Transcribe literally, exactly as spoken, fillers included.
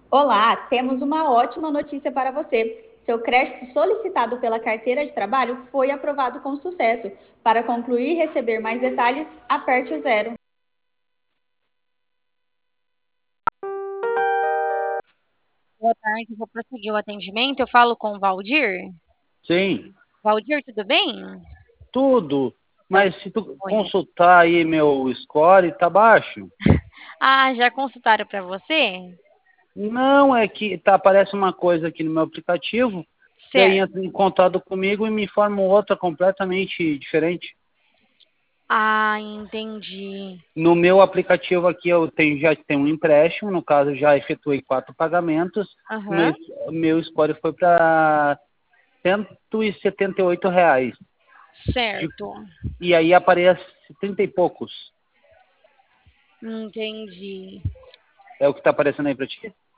Olá, temos uma ótima notícia para você. Seu crédito solicitado pela carteira de trabalho foi aprovado com sucesso. Para concluir e receber mais detalhes, aperte o zero. Boa tarde, vou prosseguir o atendimento. Eu falo com o Valdir. Sim, Valdir, tudo bem? tudo. Então, Mas se tu oi. consultar aí meu score, tá baixo. Ah, já consultaram para você? Não, é que tá, aparece uma coisa aqui no meu aplicativo, daí Certo. entra em contato comigo e me informa outra completamente diferente. Ah, entendi. No meu aplicativo aqui eu tenho, já tenho um empréstimo, no caso já efetuei quatro pagamentos, o Aham, meu, o meu score foi para cento e setenta e oito reais. De- certo. E aí aparece trinta e poucos. Entendi. É o que está aparecendo aí para ti?